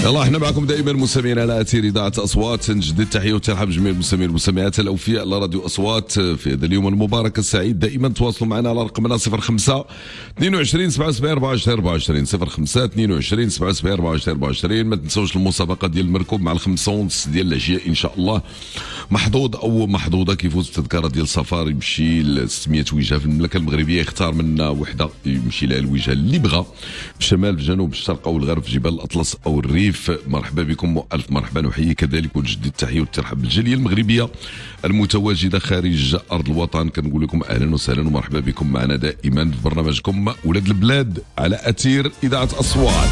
يلا احنا معكم دائما مستمعين على اثير اذاعه اصوات. نجدد التحيه والترحاب بجميع المستمعين والمستمعات الاوفياء على راديو اصوات في هذا اليوم المبارك السعيد. دائما تواصلوا معنا على رقمنا 05 22 77 24 24 05 22 77 24 24. ما تنسوش المسابقه ديال المركوب مع الخمسة ونص ديال العشيه ان شاء الله. محظوظ او محظوظه كيفوز بتذكره ديال سفر يمشي ل 600 وجهه في المملكه المغربيه، يختار منا وحده يمشي لها الوجهه اللي بغى، في الشمال في الجنوب في الشرق او الغرب، في جبال الاطلس او الريف. مرحبا بكم والف مرحبا. نحيي كذلك ونجدد التحيه والترحاب بالجاليه المغربيه المتواجده خارج ارض الوطن. كنقول لكم اهلا وسهلا ومرحبا بكم معنا دائما في برنامجكم ولاد البلاد على اثير اذاعه اصوات.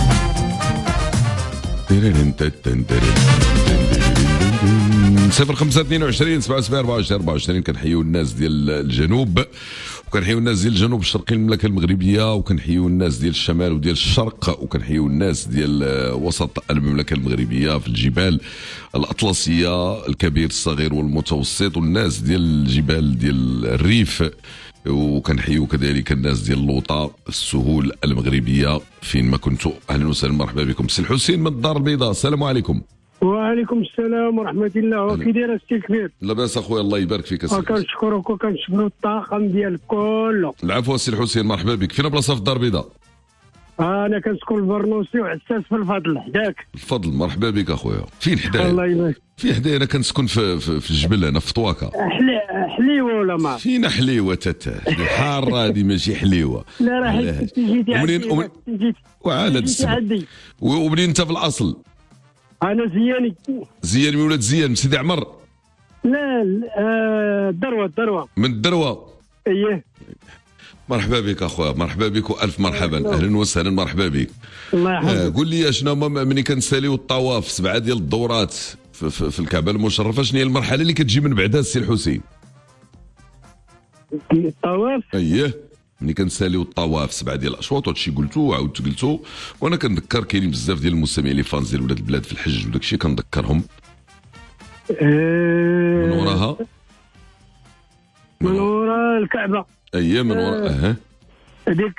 05 22 77 24 24. كنحيو الناس ديال الجنوب وكنحيو الناس ديال الجنوب الشرقي المملكه المغربيه، وكنحيو الناس ديال الشمال وديال الشرق، وكنحيو الناس ديال وسط المملكه المغربيه في الجبال الاطلسيه الكبير الصغير والمتوسط، والناس ديال الجبال ديال الريف، وكنحيو كذلك الناس ديال اللوطه السهول المغربيه فين ما كنتوا. اهلا وسهلا مرحبا بكم. سي الحسين من الدار البيضاء، السلام عليكم. وعليكم السلام ورحمة الله. وكي داير السي الكبير؟ لاباس اخويا الله يبارك فيك. وكنشكرك وكنشكروا الطاقم ديالك كله. العفو السي الحسين مرحبا بك. فين بلاصه في الدار البيضاء؟ انا كنسكن البرنوسي وعساس في الفضل حداك. الفضل مرحبا بك اخويا. فين حدايا؟ الله يبارك في حدايا. انا كنسكن في الجبل هنا في طواكا. حليوه ولا ما فين حليوه تاتا؟ حاره هذه ماشي حليوه. لا راه جيتي وعاد السبب. ومنين انت في الاصل؟ انا زياني. زيان من ولاد زيان من سيدي عمر؟ لا الدروه. من الدروه؟ ايه. مرحبا بك اخويا مرحبا بك والف مرحبا. اهلا وسهلا مرحبا بك. الله يحفظك. قول لي شنو ملي كنساليو الطواف 7 ديال الدورات في الكعبه المشرفه، شنو هي المرحله اللي كتجي من بعدها السي الحسين؟ الطواف؟ اييه ملي كنساليو الطواف 7 ديال الاشواط، وهادشي قلتو وعاودت قلتو، وانا كنذكر كاينين بزاف ديال المستمعين اللي فانز ديال ولاد البلاد في الحج وداك الشيء كنذكرهم. من وراها؟ من ورا الكعبه. اييه من ورا هذيك.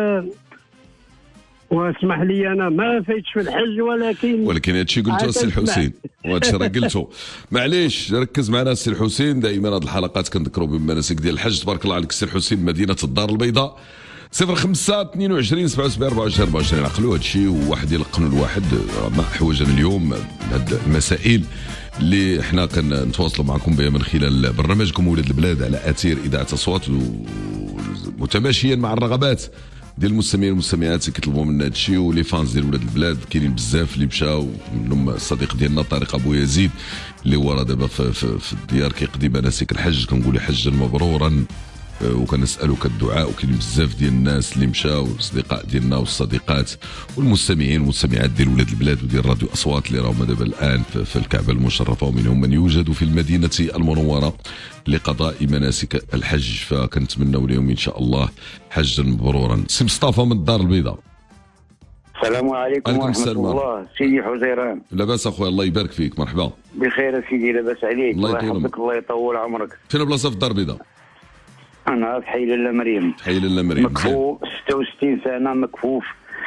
واسمح لي انا ما فايتش في الحج ولكن هادشي قلتو السي الحسين وهادشي راه قلتو. معليش ركز معنا السي الحسين. دائما هاد الحلقات كنذكروا بمناسك ديال الحج. تبارك الله عليك السي الحسين مدينه الدار البيضاء. 05 22 77 24 24. عقلوا هادشي وواحد يلقنوا الواحد. ما احوجنا اليوم هاد المسائل اللي احنا كنتواصلوا معكم بها من خلال برنامجكم ولاد البلاد على اثير اذاعه اصوات، متماشيا مع الرغبات ديال المستمعين والمستمعات اللي كيطلبوا منا هادشي. ولي فانز ديال ولاد البلاد كاينين بزاف اللي مشاو، منهم الصديق ديالنا طارق ابو يزيد اللي هو راه دابا في الديار كيقضي مناسك الحج. كنقول حجا مبرورا وكنسالك الدعاء. وكاين بزاف ديال الناس اللي مشاو، الاصدقاء ديالنا والصديقات والمستمعين والمستمعات ديال ولاد البلاد وديال راديو اصوات اللي راهم دابا الان في الكعبه المشرفه، ومنهم من يوجد في المدينه المنوره لقضاء مناسك الحج. فكنتمنوا لهم ان شاء الله حجا مبرورا. سي مصطفى من الدار البيضاء، السلام عليكم ورحمه الله. سيدي حزيران لاباس اخويا الله يبارك فيك. مرحبا. بخير سيدي لاباس عليك. الله يحفظك الله يطول عمرك. فين بلاصه في الدار البيضاء؟ انا في حي لاله مريم. حي لاله مريم. مكفوف 66 سنه مكفوف.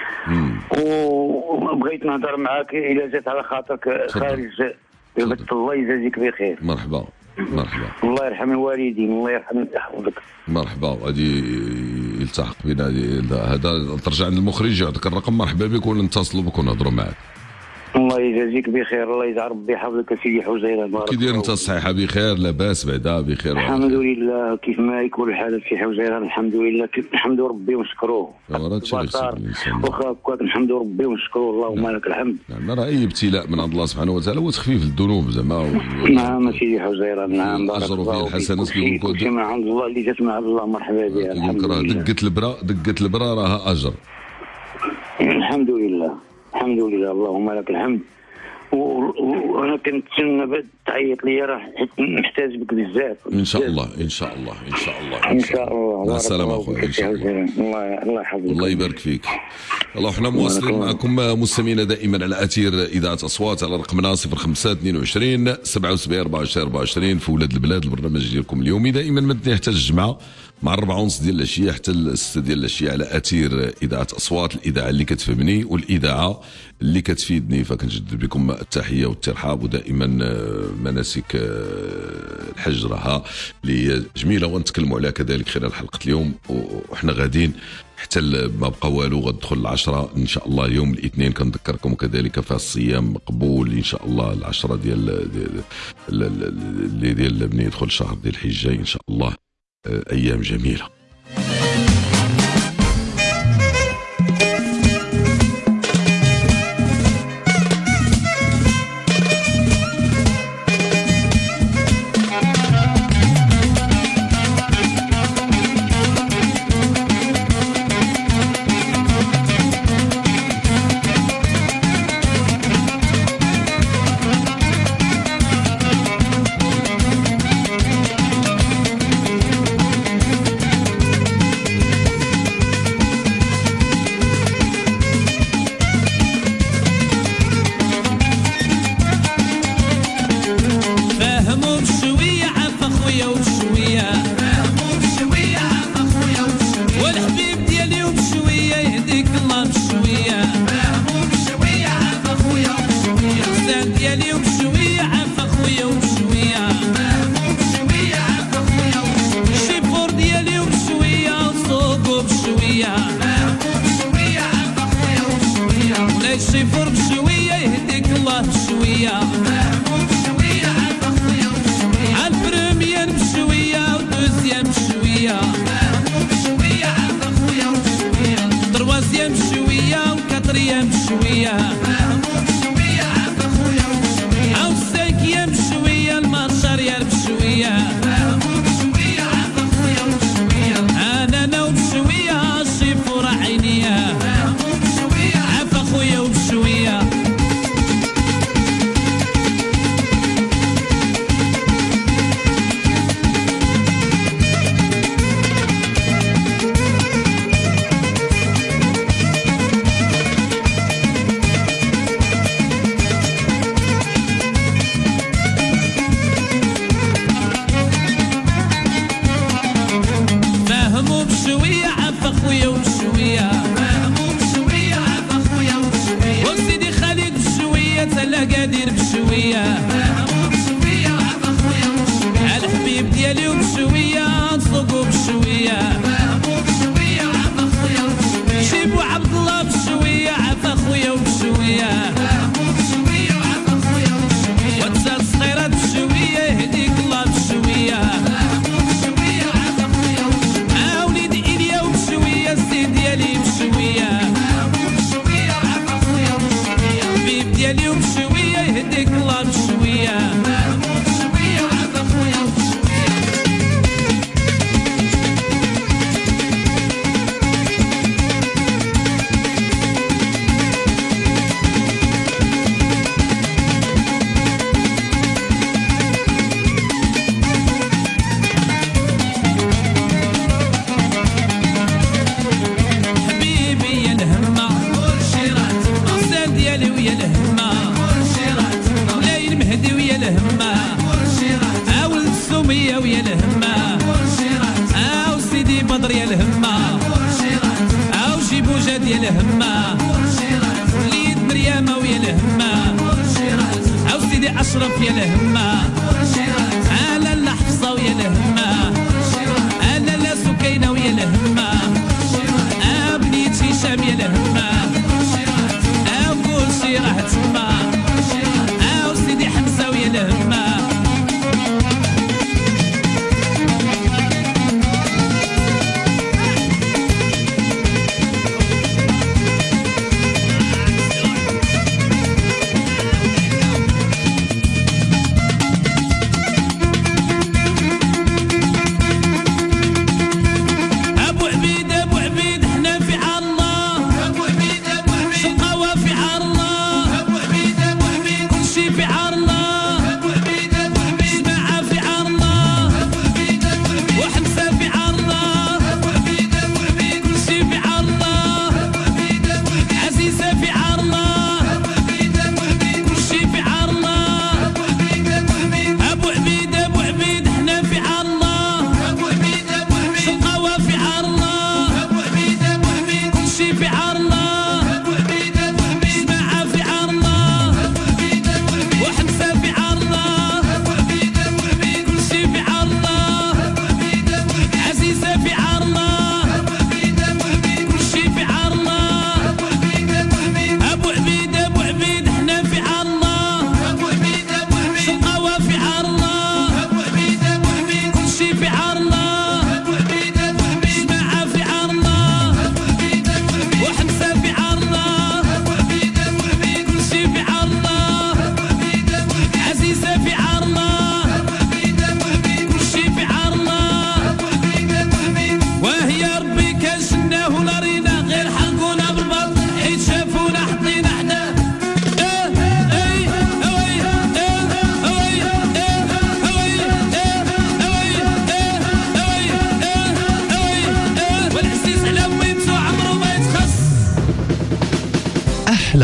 وبغيت نهضر معاك الا جات على خاطرك خارج. الله يجازيك بخير. مرحبا. الله يرحم الوالدين الله يحفظك. مرحبا. غادي يلتحق بنا هذا. ترجع عند المخرج يعطيك الرقم. مرحبا بك ونتصلوا بك ونهضروا معك. الله يجازيك بخير. الله يجعل ربي يحفظك سيدي حزيران. كي داير انت الصحيحه؟ بخير لاباس بعدا بخير الحمد لله. كيف ما يكون الحال في حزيران الحمد لله. نحمد ربي ونشكروه. واخا هكاك نحمد ربي ونشكروه اللهم لك الحمد. يعني راه اي ابتلاء من عند الله سبحانه وتعالى هو تخفيف الذنوب زعما. نعم سيدي حزيران. نعم بارك الله فيك. الحسنات كل شيء من عند الله اللي جات من عند الله مرحبا بها. الحمد لله. دقت البرا راها اجر. الحمد لله اللهم لك الحمد. وانا كنتسنى تعيط لي راه حيت محتاج بك بزاف. ان شاء الله مع السلامه اخويا. ان شاء الله. الله يحفظك. الله يبارك فيك. الله احنا مواصلين معكم مستمعينا دائما على اثير اذاعه اصوات على رقمنا 05 22 77 24 24 في ولاد البلاد. البرنامج ديالكم اليومي دائما مدني حتى الجمعه مع 4:30 ديال العشيه حتى 6 ديال العشيه على اثير اذاعه اصوات، الاذاعه اللي كتفهمني والاذاعه اللي كتفيدني، فكنجدد بكم التحيه والترحاب. ودائما مناسك الحج راها اللي هي جميله، ونتكلموا عليها كذلك خلال حلقه اليوم. وحنا غاديين حتى ما بقى والو، غتدخل العشرة ان شاء الله يوم الاثنين. كنذكركم كذلك فالصيام مقبول ان شاء الله، العشرة ديال من يدخل الشهر ديال الحجه ان شاء الله. ايام جميله.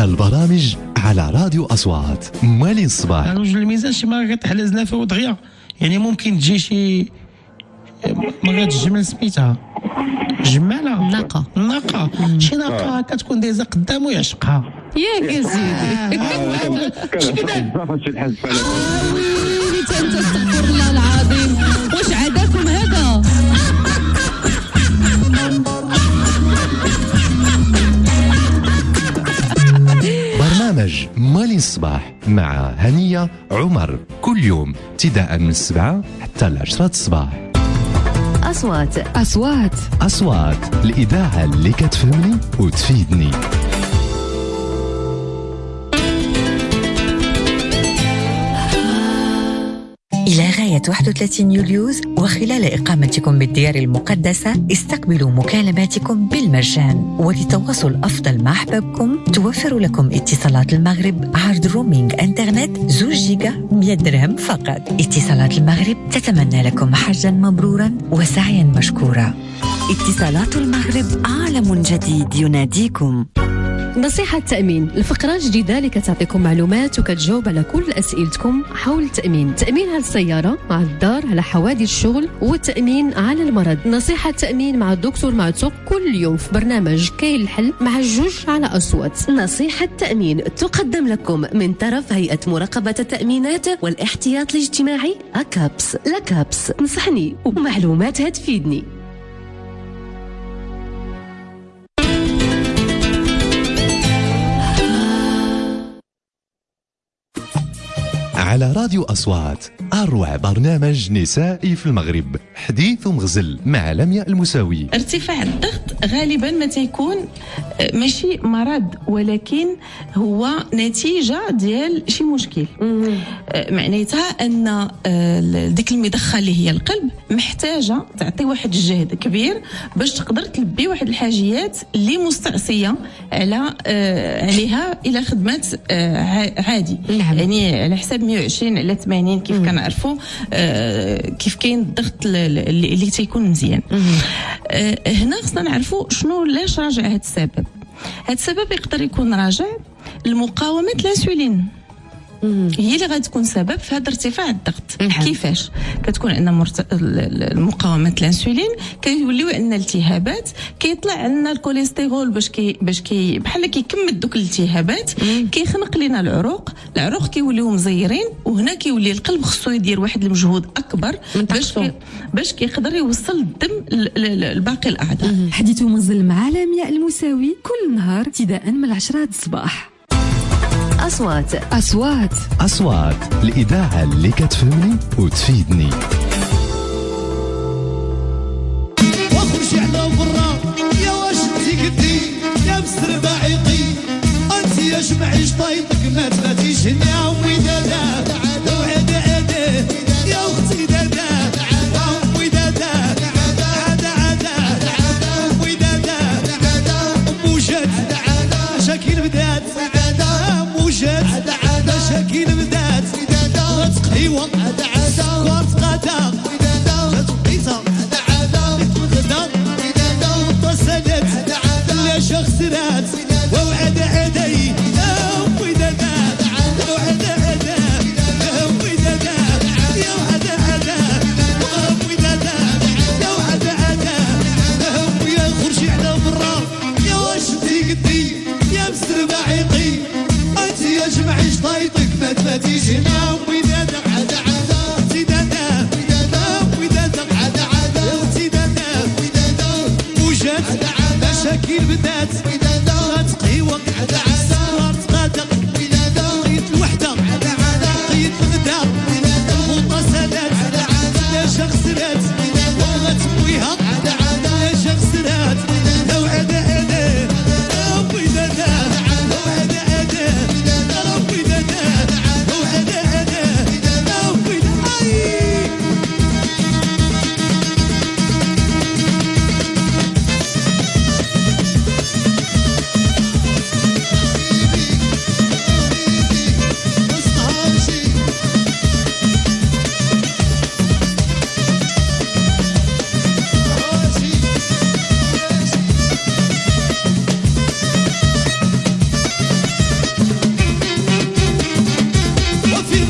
أحلى البرامج على راديو أصوات. مالين الصباح رجل الميزان شي مرة كتحل زنافة ودغيا، يعني ممكن تجي شي مرات الجمل سميتها جمالة ناقة شي ناقة كتكون دايزة قدامو يعشقها ياك يا سيدي. ويلي انت استغفر الله العظيم، واش عاداكم هذا؟ برنامج مالين الصباح مع هنية عمر كل يوم ابتداء من 7 حتى 10 الصباح. أصوات الإذاعة اللي كتفهمني وتفيدني. إلى غاية 31 يوليوز وخلال إقامتكم بالديار المقدسة استقبلوا مكالماتكم بالمجان. ولتواصل أفضل مع أحبابكم توفر لكم اتصالات المغرب عرض رومينج انترنت 2 جيجا 100 درهم فقط. اتصالات المغرب تتمنى لكم حجا مبرورا وسعيا مشكورا. اتصالات المغرب عالم جديد يناديكم. نصيحة تأمين، الفقرة جديدة اللي كتعطيكم معلومات وكتجاوب على كل أسئلتكم حول التأمين. تأمين على السيارة، على الدار، على حوادث الشغل، والتأمين على المرض. نصيحة تأمين مع الدكتور معتوق كل يوم في برنامج كاين الحل مع الجوج على أصوات. نصيحة تأمين تقدم لكم من طرف هيئة مراقبة التأمينات والاحتياط الاجتماعي أكابس. لكابس نصحني ومعلومات هتفيدني. على راديو أصوات أروع برنامج نسائي في المغرب، حديث ومغزل مع لمياء المساوي. ارتفاع الضغط غالبا ما تيكون ماشي مرض، ولكن هو نتيجة ديال شي مشكل. معناتها أن ديك المضخة اللي هي القلب محتاجة تعطي واحد الجهد كبير باش تقدر تلبي واحد الحاجيات اللي مستعصية عليها إلى خدمات عادي. نعم. يعني على حساب 120 على 80 كيف كنعرفوا كيف كاين الضغط اللي تيكون مزيان. هنا خصنا نعرفوا شنو علاش راجع هذا السبب. هذا السبب يقدر يكون راجع لمقاومة الانسولين، هي اللي غتكون سبب في هذا ارتفاع الضغط. كيفاش كتكون عندنا مقاومه الانسولين كيوليو عندنا التهابات، كيطلع لنا الكوليسترول باش كي بحال كيكمل دوك الالتهابات، كيخنق لنا العروق كيوليو مزيرين، وهنا كيولي القلب خصو يدير واحد المجهود اكبر باش كيقدر يوصل الدم لباقي الاعضاء. حديث ومغزل مع لمياء المساوي كل نهار ابتداء من 10 الصباح. أصوات الإذاعة اللي كتفهمني وتفيدني. واخرج على برا يا واش انتي قدي يا مستر باعيقي انت يا جمعي شطيطك ما تفاتيش هنا امي دادا وعدا عدا يا اختي دادا امي دادا عدا امي دادا موجات مشاكل بدات موجات مشاكل بدات غتقهيوة كورت قادا غتبيزا غدا متصلت لا شخصرات ووعد عدي امي دادا وعد عدا امي دادا يا وعد عدا امي دادا يا وعد عدا امي يا خرجي على برا يا واش انتي قدي يا مستر باعيقي انت يا جمعي شطيطك ما تفاتيش هنا امي دادا عدا انتي دادا امي دادا عدا انتي دادا موجات مشاكل بدات غتقهيوة صارت غادا قيت الوحدة قيت الغدا المتصلات لا شخصرات وغتبويها لا شخصرات لو عدا عدا امي دادا لو عدا عدا ربي دادا لو عدا عدا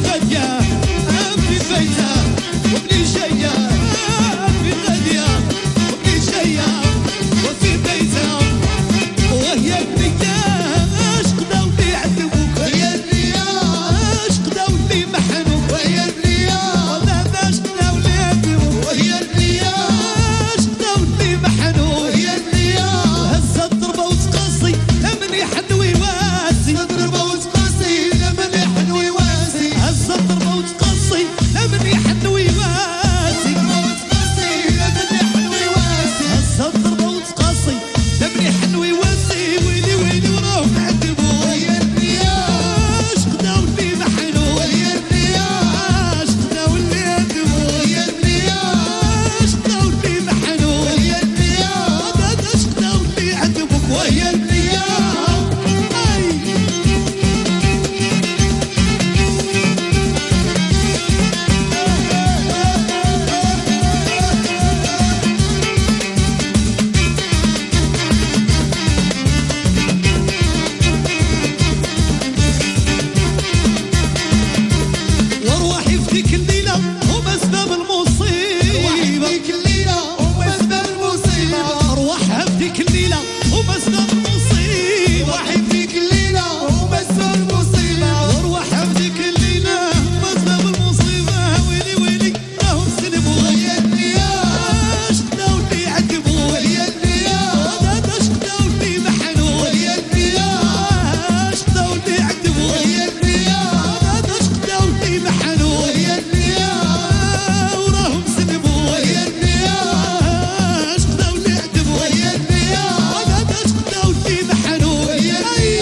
غادية في بيتها وبلي جاية في غادية وبلي جاية وفي بيتها وهي النية قدا ولي عذبوك وهي النية قدا ولي محنوك وهي النية قدا ولي عذبوك وهي النية قدا ولي محنوك وهي النية هزة الضربة وتقصي لمن يحنوي واسي الضربة وتقصي لمن يحنوي واسي هزة الضربة وتقصي لمن يحنوي واسي لمن يحنوي واسي هزة الضربة وتقصي لمن يحنوي واسي ويلي ويلي وراهم عذبوك وهي النياش قدا ولي محنوك وهي النياش قدا ولي عذبوك وهي النياش قدا ولي محنوك وهي النياش قدا ولي عذبوك وهي النياش وارواحي في ديك الليلة هما سبب المصيبة ديك الليلة هما سبب المصيبة أرواحها في ديك الليلة هما سبب المصيبة أرواحي في ديك الليلة هما سبب المصيبة وأرواحها في ديك الليلة هما سبب المصيبة ويلي ويلي راهم سلبوا وهي النياش قدا ولي عذبوا وهي النياش قدا ولي محنوا وهي النياش قدا ولي عذبوا وهي النياش قدا ولي محنوا وهي النياش وراهم سلبوا وهي النياش قدا ولي عذبوا وهي النياش قدا ولي محنوا وهي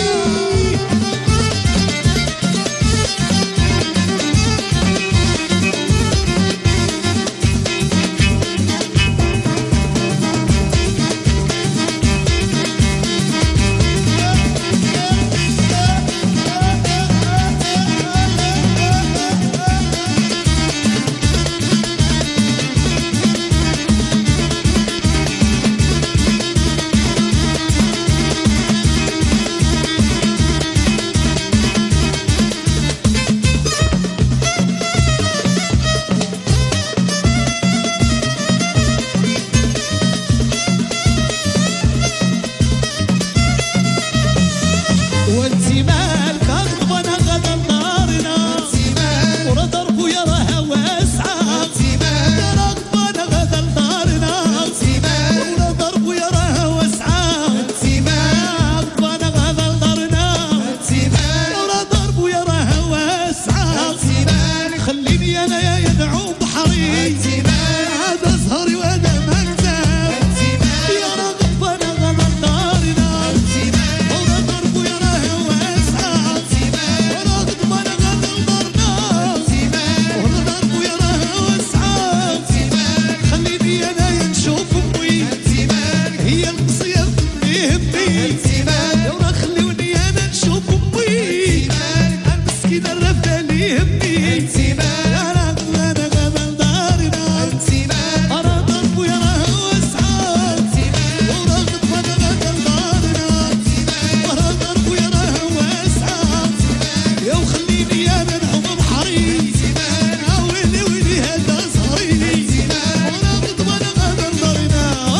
وانت مالك غضبنا غدا نارنا ورا ضربو يا راها واسعة يا غضبنا غدا نارنا ورا ضربو يا راها واسعة غضبنا غدا نارنا ورا ضربو يا راها واسعة خليني انا يا يدعو بحري هذا زهري وانا مكتب يا غضبنا غدا نارنا ورا ضربو يا راها واسعة ورا غضبنا غدا نارنا ورا ضربو يا راها واسعة خليني انا نشوف امي هي القصية اللي يهمني ورا خلوني انا نشوف امي المسكينة الرفدة اللي يهمني يا غضبنا غدا نارنا ورا ضربو يا راها واسعة ورا غضبنا غدا نارنا ورا ضربو يا راها واسعة يا وخليني انا نعوم بحري ويلي ويلي هذا صهري ورا غضبنا غدا نارنا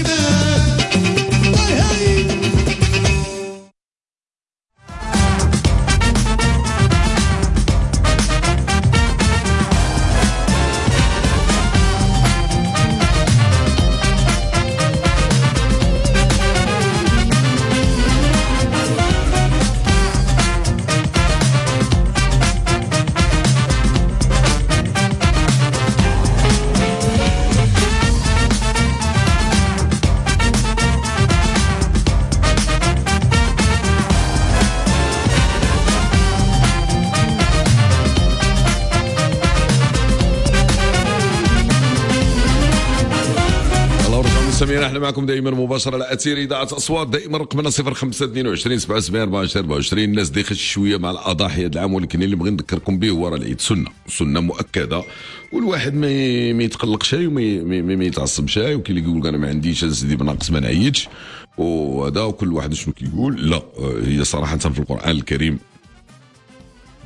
هاي هاي مستمعين احنا معكم دائما مباشره على اثير اذاعه اصوات، دائما رقمنا 0522 77 24 24. الناس داخل شويه مع الاضاحي هذا العام، ولكن اللي بغي نذكركم به هو راه العيد سنه مؤكده، والواحد ما يتقلقش وما يتعصبش، وكاين اللي يقول انا ما عنديش سيدي بناقص ما نعيطش، وهذا وكل واحد شنو كيقول. لا، هي صراحه في القران الكريم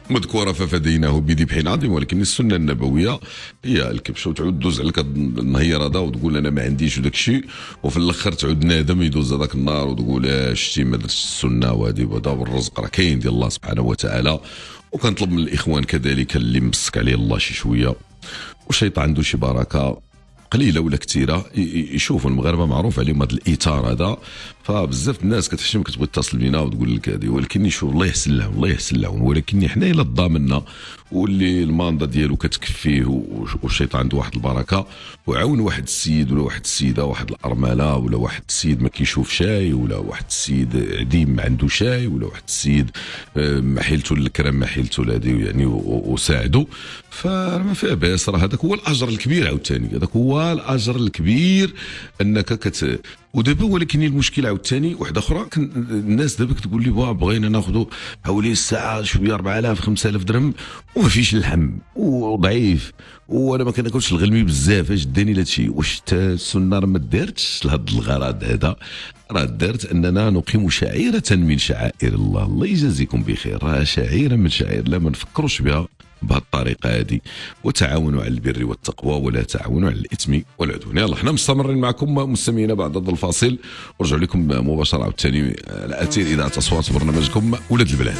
مذكورة ففديناه بذبح عظيم، ولكن السنة النبوية هي الكبش، وتعود دوز عليك النهير هذا وتقول أنا ما عنديش وداك الشيء، وفي الآخر تعود نادم يدوز هذاك النار وتقول شتي ما درتش السنة وهذه وهذا، والرزق راه كاين ديال الله سبحانه وتعالى. وكنطلب من الإخوان كذلك اللي مسك عليه الله شي شوية والشيطان عنده شي بركة قليله ولا كثيره يشوفوا المغاربه معروف عليهم هذا الاطار هذا، فبزاف الناس كتحشم كتبغي تتصل بينا وتقول لك هذه، ولكن يشوف الله يحسن لهم الله يحسن لهم، ولكن حنا الا ضامننا واللي الماندا ديالو كتكفيه والشيطان عنده واحد البركه، وعاون واحد السيد ولا واحد السيده، واحد الارمله ولا واحد السيد ما كيشوف شاي، ولا واحد السيد عديم ما عنده شاي، ولا واحد السيد ما حيلته الكرم ما حيلته هذه يعني وساعدوا، فما فيها باس. راه هذاك هو الاجر الكبير عاوتاني، هذاك هو الاجر الكبير انك ودابا. ولكن المشكل عاوتاني واحده اخرى، الناس دابا كتقول لي بغينا ناخذوا حوالي الساعه شويه 4000 5000 درهم وما فيش اللحم وضعيف، وانا ما كناكلش الغلمي بزاف، اش داني لهذا الشيء؟ واش السنه راه ما دارتش لهذا الغرض هذا؟ راه دارت اننا نقيم شعيره من شعائر الله. الله يجازيكم بخير، راه شعيره من شعائر الله ما نفكروش بها بهالطريقه هذه. وتعاونوا على البر والتقوى ولا تعاونوا على الاثم والعدوان. يلا حنا مستمرين معكم مستمعينا بعد هذا الفاصل، ورجعوا لكم مباشره عاوتاني على اثير اذاعه اصوات برنامجكم ولاد البلاد.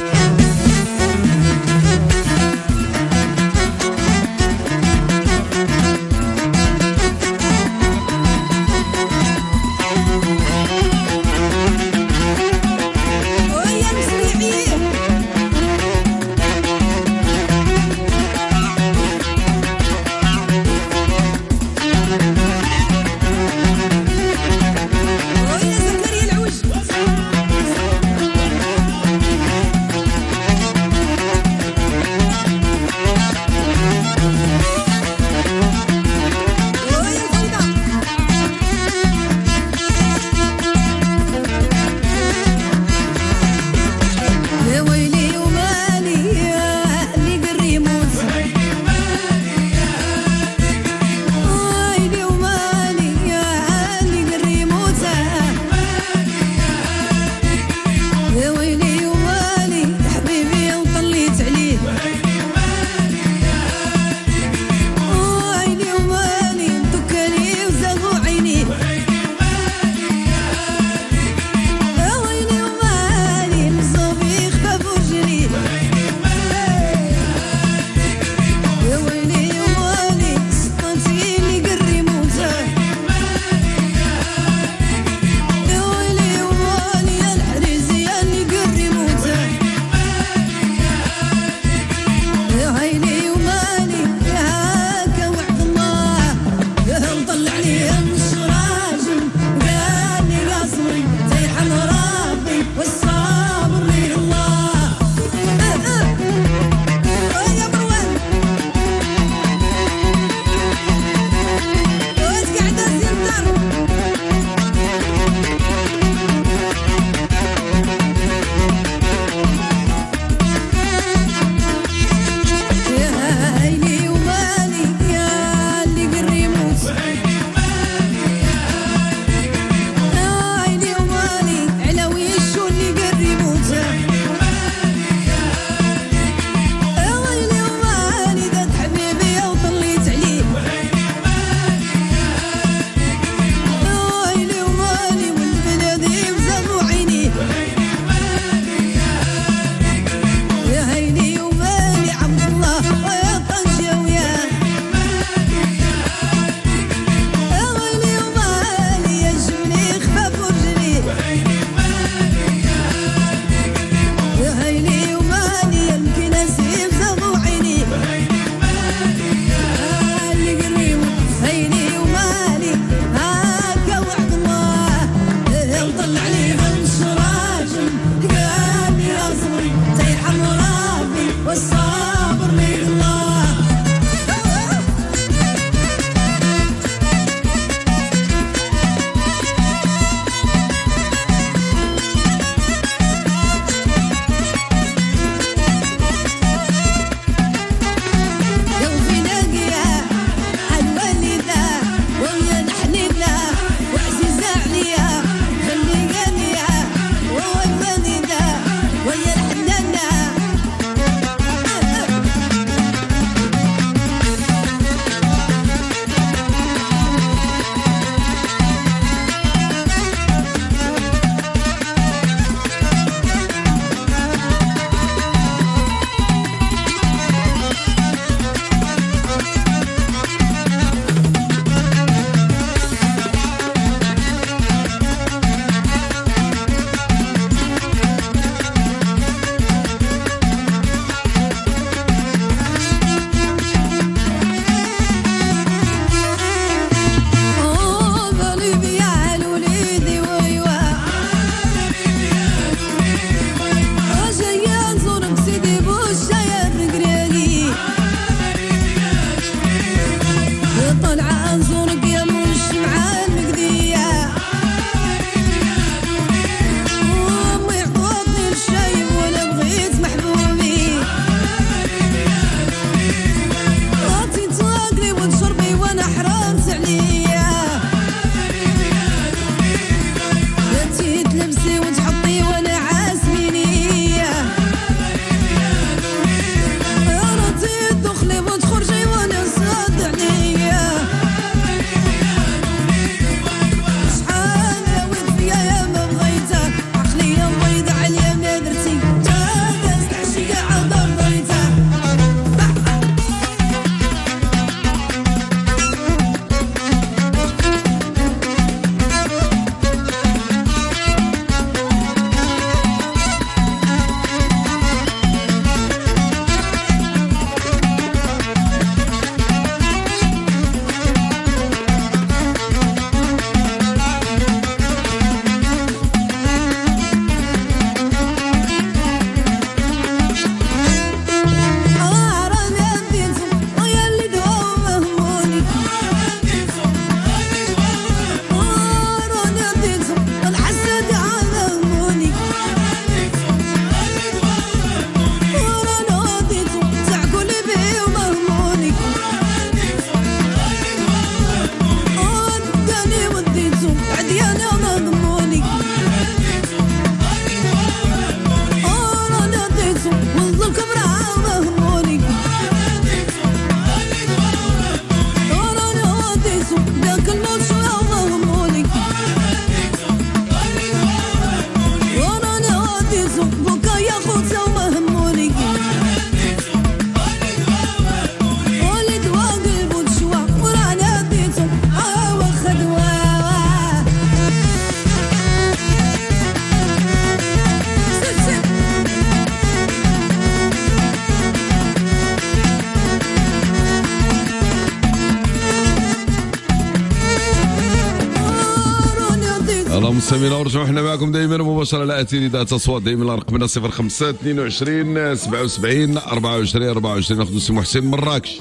مستمعينا ورجعوا احنا معكم دائما مباشره على اثير اذاعه اصوات. دائما رقمنا 05 22 77 24 24. ناخذ سي محسن مراكش.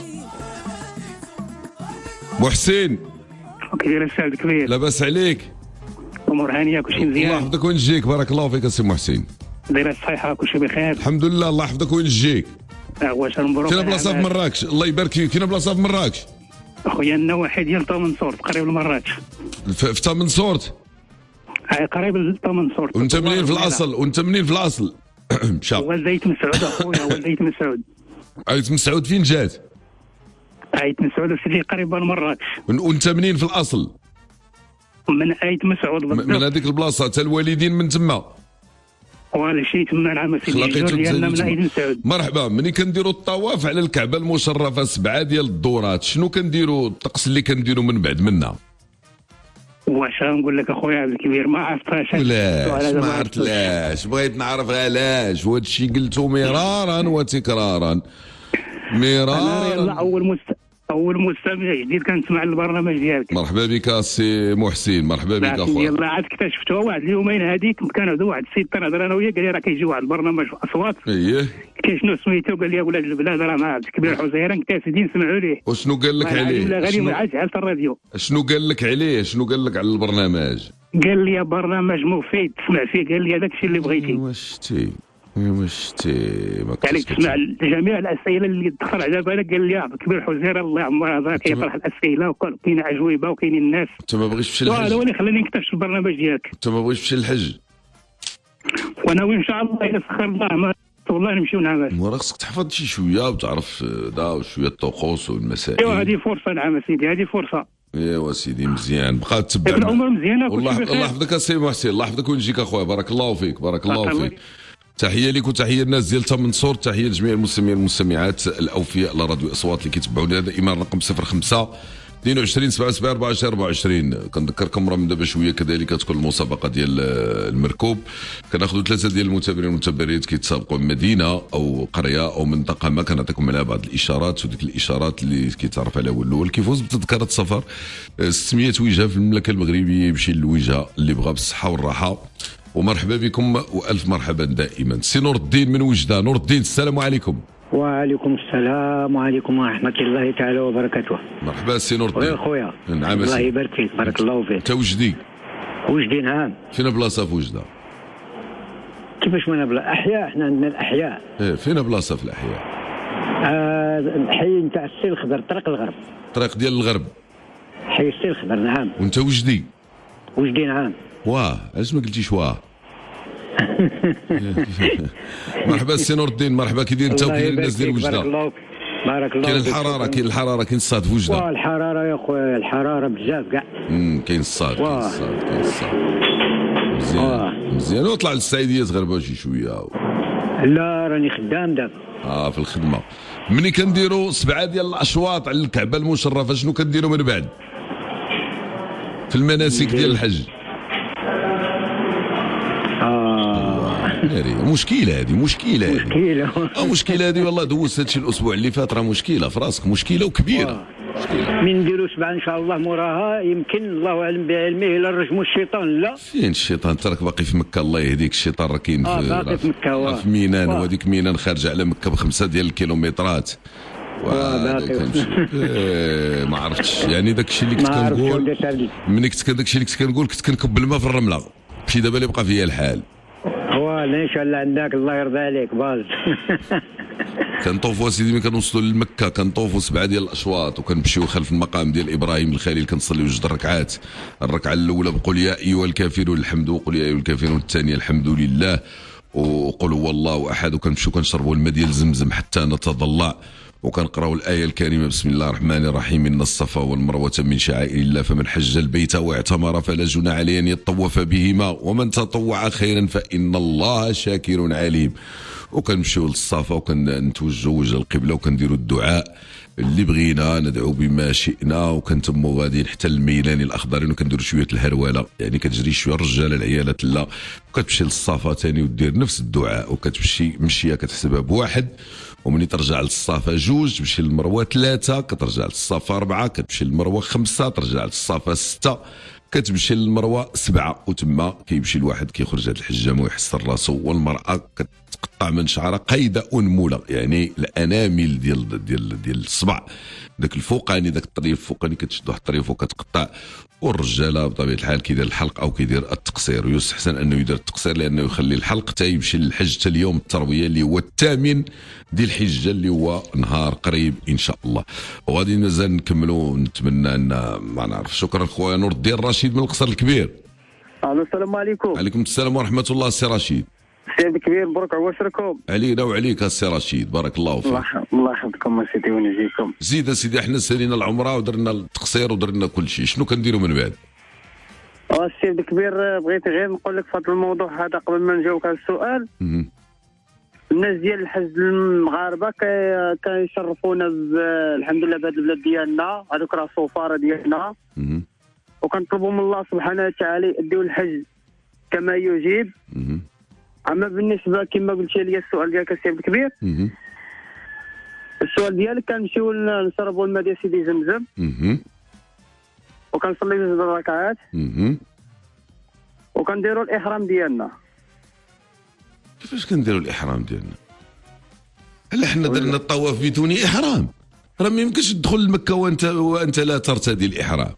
محسن كبير السعد كبير. لاباس عليك؟ امور هانيه كلشي مزيان. الله يحفظك وين نجيك. بارك الله فيك سي محسن. دايره الصحيحه كلشي بخير الحمد لله. الله يحفظك وين نجيك. واش مبروك. فين بلاصه في مراكش؟ الله يبارك فيك. فين بلاصه في مراكش؟ اخويا النواحي ديال طامنصورت قريب لمراكش. في طامنصورت؟ قريب لطامنصورت. وانت منين في الاصل؟ وانت منين في الاصل؟ مشى والديت مسعود اخويا. والديت مسعود. عيت مسعود فين جات؟ عيت مسعود اللي قريبه لمراكش. وانت منين في الاصل؟ من عيت مسعود بالضبط. من هذيك البلاصه حتى الوالدين من تما. ولا شي تما العام سيدي ديالنا من عيت مسعود. مرحبا. ملي كنديروا الطواف على الكعبه المشرفه 7 ديال الدورات، شنو كنديروا الطقس اللي كنديروا من بعد منها؟ واش نقول لك اخويا عبد الكبير ما عرفتهاش. علاش ما عرفتلاش؟ بغيت نعرف علاش. وهذا الشيء قلته مرارا وتكرارا مرارا. يلا اول مستمع جديد كنسمع البرنامج ديالك. مرحبا بك سي محسن. مرحبا بك اخويا. يلا عاد اكتشفتوها واحد اليومين هذيك كان واحد السيد تنهضر انا وياه قال لي راه كيجي واحد البرنامج في اصوات. اييه كاين شنو سميتو؟ قال لي يا ولاد البلاد راه مع عبد الكبير حزيران كاسدين نسمعوا ليه. وشنو قال لك عليه؟ غادي عاد شعلت الراديو. شنو قال لك عليه؟ شنو قال لك على البرنامج؟ قال لي برنامج مفيد تسمع فيه. قال لي هذاك الشيء اللي بغيتي. واش تي ما كنتش تسمع جميع الاسئله اللي دخل على بالك. قال لي عبد الكبير حزيران الله يعمر هذاك يطرح الاسئله وكاين اجوبه وكاين الناس. انت ما بغيتش تمشي للحج؟ هذا هو اللي خلاني نكتشف البرنامج ديالك. انت ما بغيتش تمشي للحج؟ وانا وان شاء الله اذا سخر الله ما والله نمشيو نعم. وراه خصك تحفظ شي شويه وتعرف دا وشويه الطقوس والمسائل. ايوا هذه فرصه نعم سيدي هذه فرصه. ايوا سيدي مزيان بقى تتبع الامور مزيانه. الله يحفظك سي محسن. الله يحفظك وين نجيك اخويا. بارك الله فيك. بارك الله فيك. تحيه لك وتحيه الناس ديال طامنصورت. تحيه لجميع المستمعين والمستمعات الاوفياء لراديو اصوات اللي كيتبعونا دائما. رقم 05 22 77 24 24. كنذكركم راه من دابا شويه كذلك تكون المسابقه ديال المركوب. كناخذوا 3 ديال المتابعين والمتابعات كيتسابقوا من مدينه او قريه او منطقه ما. كنعطيكم عليها بعض الاشارات وديك الاشارات اللي كيتعرف عليها هو الاول كيفوز بتذكره سفر 600 وجهه في المملكه المغربيه يمشي للوجهه اللي بغى بالصحه والراحه. ومرحبا بكم والف مرحبا دائما. سي نور الدين من وجده. نور الدين السلام عليكم. وعليكم السلام وعليكم ورحمه الله تعالى وبركاته. مرحبا سي نور الدين. خويا نعم الله يبارك فيك. بارك الله فيك. انت وجدي؟ وجدي نعم. فين بلاصه في وجده؟ كيفاش من بلا احياء؟ احنا عندنا الاحياء. فين بلاصه في الاحياء؟ الحي نتاع السي الخضر طريق الغرب. طريق ديال الغرب. حي السي الخضر نعم. وانت وجدي؟ وجدي نعم. واه علاش ما قلتيش واه؟ مرحبا سي نور الدين. مرحبا. كي داير انت وكاين الناس ديال وجده؟ بارك الله. كاين الحراره. كاين الحراره. كاين الصاد في وجده. الحراره يا خويا الحراره بزاف كاع. كاين الصاد. كاين الصاد. مزيان. وطلع للسعيديه تغربوا شي شويه. لا راني خدام دابا. في الخدمه. ملي كنديروا 7 ديال الاشواط على الكعبه المشرفه شنو كنديروا من بعد في المناسك ديال الحج؟ مشكلة هذه. مشكلة هذه والله. دوزت هادشي الاسبوع اللي فات. راه مشكلة في راسك. مشكلة وكبيرة. من نديروا 7 ان شاء الله موراها يمكن الله اعلم بعلمه الا نرجموا الشيطان. لا فين الشيطان؟ تراك باقي في مكة. الله يهديك. الشيطان راه كاين باقي في مكة. في مينان. وهذيك مينان خارجة على مكة ب5 ديال الكيلومترات. ما عرفتش يعني داك الشيء اللي كنت كنقول. ملي كنت داك الشيء اللي كنت كنقول كنت كنكب الماء في الرملة. ماشي دابا اللي بقى فيا الحال. ان شاء الله عندك الله يرضى عليك باز. كنطوفوا سيدي ملي كنوصلوا لمكه كنطوفوا 7 ديال الاشواط وكنمشيو خلف المقام ديال ابراهيم الخليل. كنصليو 2 ركعات. الركعه الاولى بقول يا ايها الكافرون الحمد وقل يا ايها الكافرون الثانيه الحمد لله وقل هو الله احد. وكنمشيو كنشربوا الماء ديال زمزم حتى نتضلع. وكنقراو الآية الكريمة بسم الله الرحمن الرحيم إن الصفا والمروة من شعائر الله فمن حج البيت واعتمر فلا جناح عليه أن يطوف بهما ومن تطوع خيرا فإن الله شاكر عليم. وكنمشيو للصفا وكنتوجهوا وجه القبلة وكنديروا الدعاء اللي بغينا، ندعو بما شئنا، وكنتموا غاديين حتى الميلان الاخضرين وكنديروا شويه الهروله، يعني كتجري شويه الرجاله العيالات لا، وكتمشي للصفا ثاني ودير نفس الدعاء، وكتمشي مشيه كتحسبها بواحد، ومني ترجع للصفا جوج، تمشي للمروه ثلاثه، كترجع للصفا اربعه، كتمشي للمروه خمسه، ترجع للصفا سته، كتمشي للمروه سبعه، وتما كيمشي الواحد كيخرج هذا الحجام ويحسن راسو، والمراه كتقطع من شعرها قيده انمله، يعني الانامل ديال الصبع داك الفوقاني، داك الطريف الفوقاني كتشد واحد الطريف وكتقطع. والرجاله بطبيعه الحال كيدير الحلق او كيدير التقصير، ويستحسن انه يدير التقصير لانه يخلي الحلق حتى يمشي للحج حتى اليوم الترويه اللي هو الثامن ديال الحجه اللي هو نهار قريب ان شاء الله. وغادي مازال نكملوا، نتمنى ان ما نعرف. شكرا خويا نور الدين رشيد من القصر الكبير. السلام عليكم. عليكم السلام ورحمه الله. السي رشيد. السي الكبير مبروك عواشركم. علينا وعليك السي رشيد، بارك الله فيك. الله يحفظكم سيدي ونجيكم. زيد سيدي، احنا سالينا العمره ودرنا التقصير ودرنا كل شيء، شنو كنديروا من بعد؟ السي الكبير بغيت غير نقول لك في هذا الموضوع هذا قبل ما نجاوبك على السؤال. الناس ديال الحج المغاربه كيشرفونا الحمد لله بهذه البلاد ديالنا، هذوك راه السفاره ديالنا، وكنطلبوا من الله سبحانه وتعالى يؤديوا الحج كما يجيب. اما بالنسبه كما قلتي لي السؤال ديالك السي الكبير، السؤال ديالك كنمشيو نشربوا الماء ديال سيدي زمزم، وكنصليو 2 ركعات، وكنديروا الاحرام ديالنا. كيفاش كنديروا الاحرام ديالنا؟ هل احنا درنا الطواف بدون احرام؟ راه ما يمكنش تدخل لمكه وانت لا ترتدي الاحرام.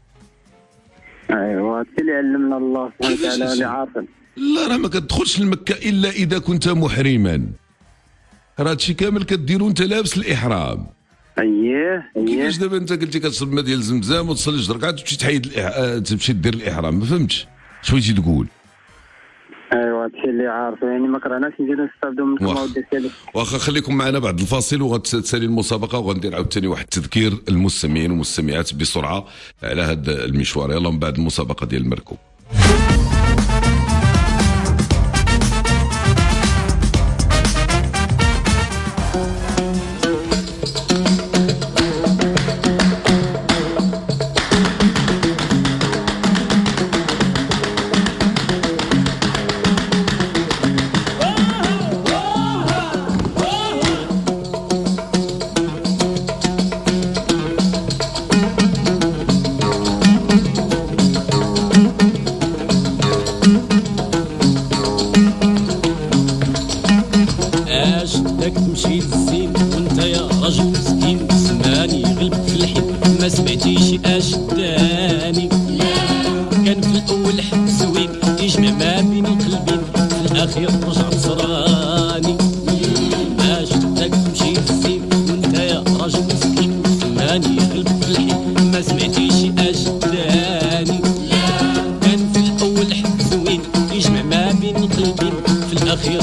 ايوا هادشي اللي علمنا الله سبحانه وتعالى اللي عارفين. لا راه ما كتدخلش لمكه الا اذا كنت محرما، راه هادشي كامل كديرو انت لابس الاحرام. اييه كيفاش دابا انت قلتي كتشرب الماء ديال زمزم وتصلي 2 ركعات وتمشي تحيد تمشي دير الاحرام؟ ما فهمتش شويتي تقول. ايوا هادشي اللي عارفه، يعني ما كرهناش نزيدو نستافدوا منكم اودي سيدي. واخا خليكم معنا بعد الفاصل وغتسالي المسابقه، وغندير عاوتاني واحد التذكير المستمعين والمستمعات بسرعه على هذا المشوار. يلا من بعد المسابقه ديال المركوب.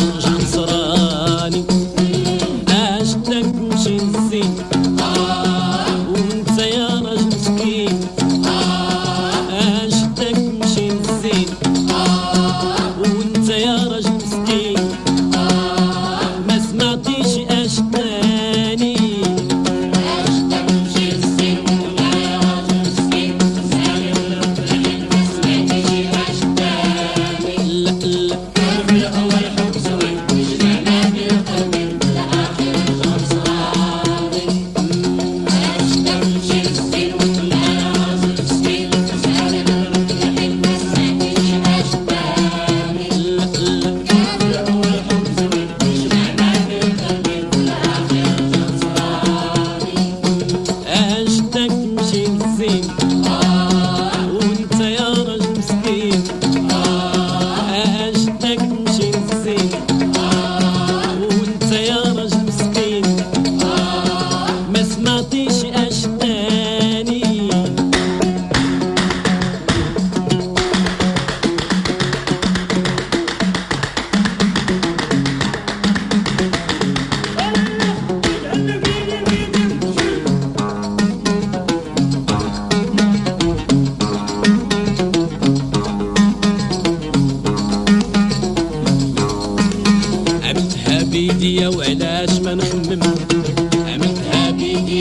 خسراني اشتاق وشي نسيت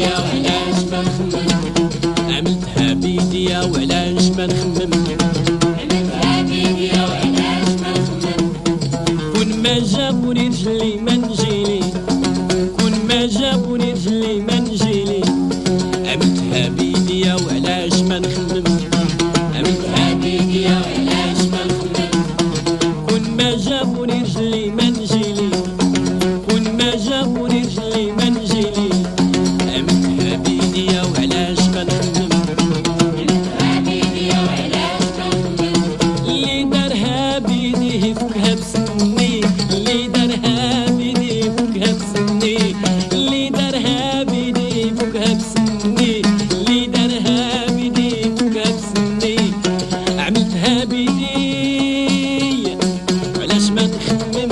بيديا وعلاش ما نخمم عملتها بيديا وعلاش ما نخمم عملتها بيديا وعلاش ما نخمم كون ما جابوني رجلي ما نجيلي كون ما جابوني رجلي ما نجيلي عملتها بيديا وعلاش ما نخمم عملتها بيديا وعلاش ما نخمم كون ما جابوني رجلي ما نجيلي كون ما جابوني رجلي ما نجيلي عملتها بيديا وعلاش ما نخمم عملتها بيديا وعلاش ما نخمم اللي دارها بيديه فكها بسني اللي دارها بيديه فكها بسني اللي دارها بيديه فكها بسني اللي دارها بيديه فكها بسني عملتها بيديا وعلاش ما نخمم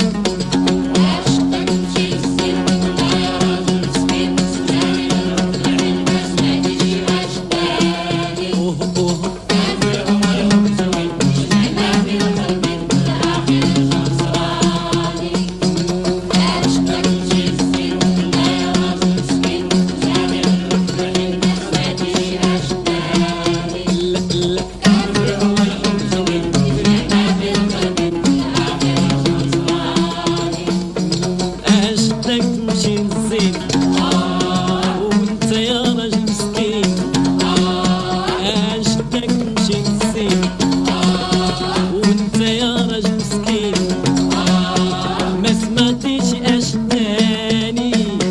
عشتك تمشي للزين وانت يا راجل مسكين عشتك تمشي للزين وانت يا راجل مسكين ما سمعتيش اشتاني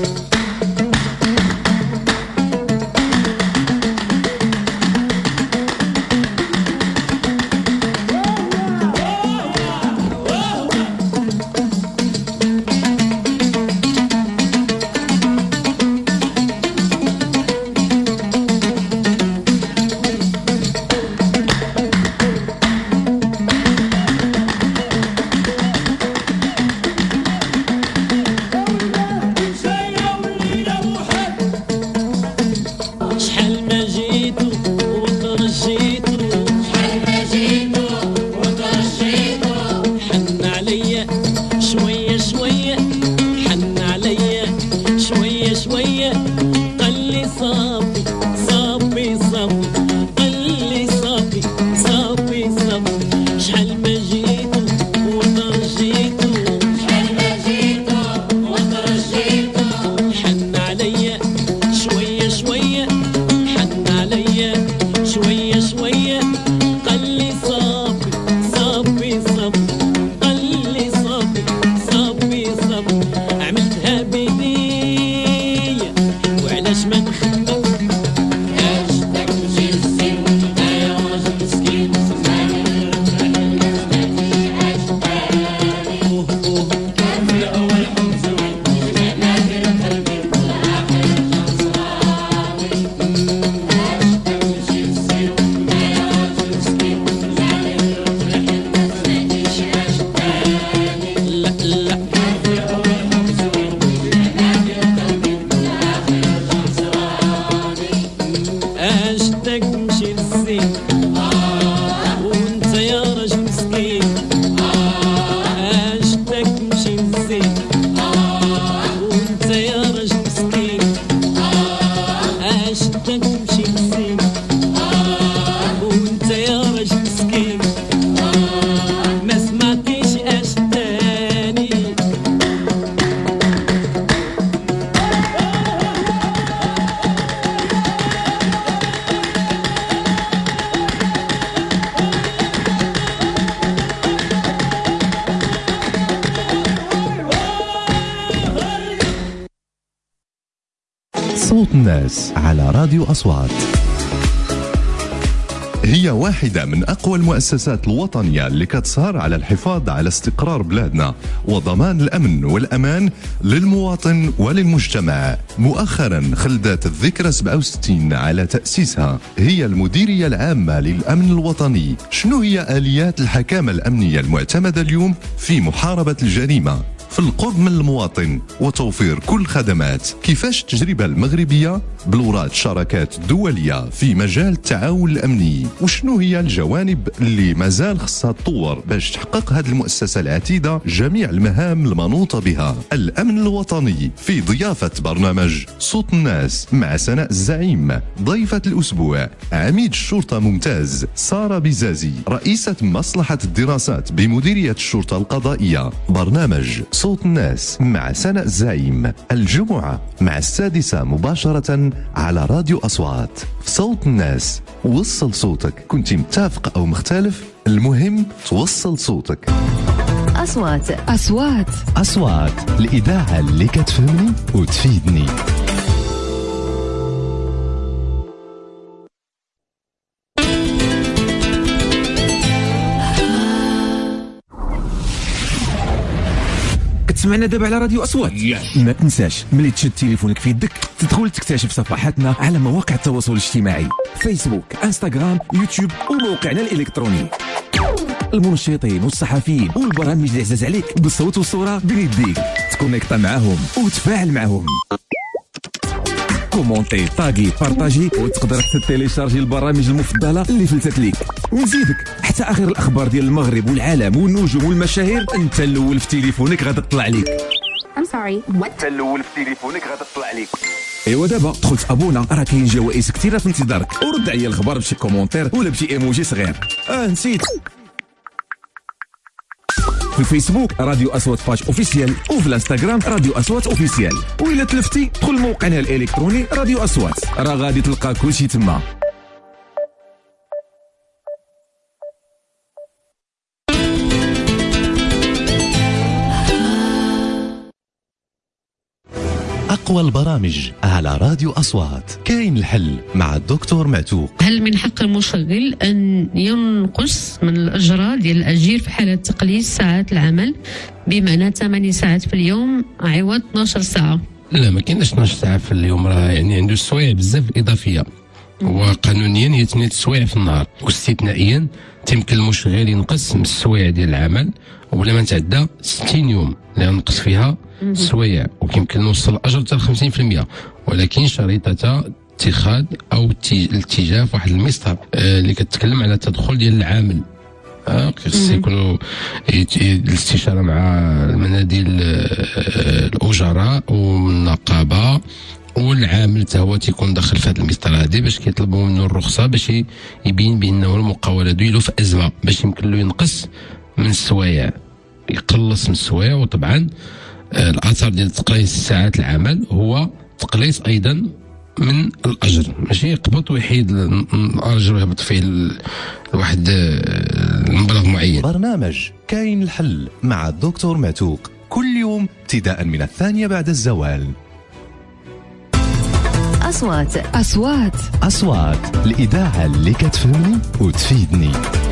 شحال ما جيتو وترجيتو شحال ما جيتو وترجيتو حن عليا شوية شوية حن عليا شوية شوية قلي صافي صافي صافي قلي صافي صافي صافي شحال ما جيتو وترجيتو شحال ما جيتو وترجيتو حن عليا شوية شوية حن عليا شوية شوية قلي صافي صافي صافي قلي صافي صافي صافي عملتها بيديا وعلاش ما نخمم عشتك تمشي للزين يا راجل مسكين كان في الأول حب زوين نادر قلبي والآخر عشتك تمشي للزين وانت يا راجل مسكين عشتك تمشي للزين وانت يا راجل مسكين عشتك تمشي للزين وانت يا راجل مسكين ما سمعتيش اشتاني صوت الناس على راديو أصوات. هي واحدة من أقوى المؤسسات الوطنية اللي كتسهر على الحفاظ على استقرار بلادنا وضمان الأمن والأمان للمواطن وللمجتمع. مؤخرا خلدت الذكرى 67 على تأسيسها. هي المديرية العامة للأمن الوطني. شنو هي آليات الحكامة الأمنية المعتمدة اليوم في محاربة الجريمة؟ في القرب من المواطن وتوفير كل الخدمات. كيفاش التجربة المغربية بلورات شراكات دولية في مجال التعاون الأمني؟ وشنو هي الجوانب اللي مازال خصها تطور باش تحقق هذه المؤسسة العتيدة جميع المهام المنوطة بها؟ الأمن الوطني في ضيافة برنامج صوت الناس مع سناء الزعيم. ضيفة الأسبوع عميد الشرطة ممتاز سارة بزازي، رئيسة مصلحة الدراسات بمديرية الشرطة القضائية. برنامج صوت الناس مع سناء الزعيم الجمعة مع 6 مباشرة على راديو أصوات. صوت الناس، وصل صوتك، كنت متفق أو مختلف، المهم توصل صوتك. أصوات الإذاعة اللي كتفهمني وتفيدني. تسمعنا دابا على راديو أصوات. ما تنساش ملي تشد تليفونك في يدك تدخل تكتشف صفحاتنا على مواقع التواصل الاجتماعي، فيسبوك، انستغرام، يوتيوب وموقعنا الإلكتروني. المنشطين والصحفيين والبرامج اللي عزاز عليك بالصوت والصورة بين يديك، تكونيكتا معاهم وتفاعل معاهم. كومونتي، طاقي، بارطاجي، وتقدر حتى تيليشارجي البرامج المفضله اللي فلتت ليك، ونزيدك حتى اخر الاخبار ديال المغرب والعالم والنجوم والمشاهير انت الاول في تليفونك غادي تطلع ليك. انت الاول في تليفونك غادي تطلع ليك. ايوا دابا دخلت ابونا، راه كاين جوائز كثيره في انتظارك، ورد عليا الخبر بشي كومونتير ولا بشي ايموجي صغير. نسيت، في الفيسبوك راديو أصوات باج اوفيسيال، وفي الانستغرام راديو أصوات اوفيسيال، وإلا تلفتي دخل موقعنا الالكتروني راديو أصوات، راه غادي تلقى كلشي تما. أقوى البرامج على راديو أصوات. كاين الحل مع الدكتور معتوق. هل من حق المشغل أن ينقص من الأجرة ديال الأجير في حالة تقليص ساعات العمل، بمعنى 8 ساعات في اليوم عوض 12 ساعة؟ لا، ما كاينش 12 ساعة في اليوم، راه يعني عنده السوايع بزاف إضافية، وقانونيا هي 8 سوايع في النهار، واستثنائيا تيمكن المشغل ينقص من السوايع ديال العمل وبلا ما نتعدى 60 يوم اللي نقص فيها السوايع، وكيمكن نوصل الاجر حتى ل 50%، ولكن شريطه اتخاذ او الاتجاه في واحد المسطره اللي كتكلم على التدخل ديال العامل. خص يكونوا الاستشاره مع المناديل الاجراء والنقابه، والعامل حتى هو تيكون داخل في هذه المسطره هذه باش كيطلبوا منه الرخصه باش يبين بانه المقاوله ديالو في ازمه، باش يمكن له ينقص من السوايع، يقلص من السوايع. وطبعا الاثر ديال تقليص ساعات العمل هو تقليص ايضا من الاجر، ماشي يقبض ويحيد الاجر ويهبط فيه لواحد المبلغ معين. برنامج كاين الحل مع الدكتور معتوق كل يوم ابتداء من 2 بعد الزوال. أصوات الإذاعة اللي كتفهمني وتفيدني.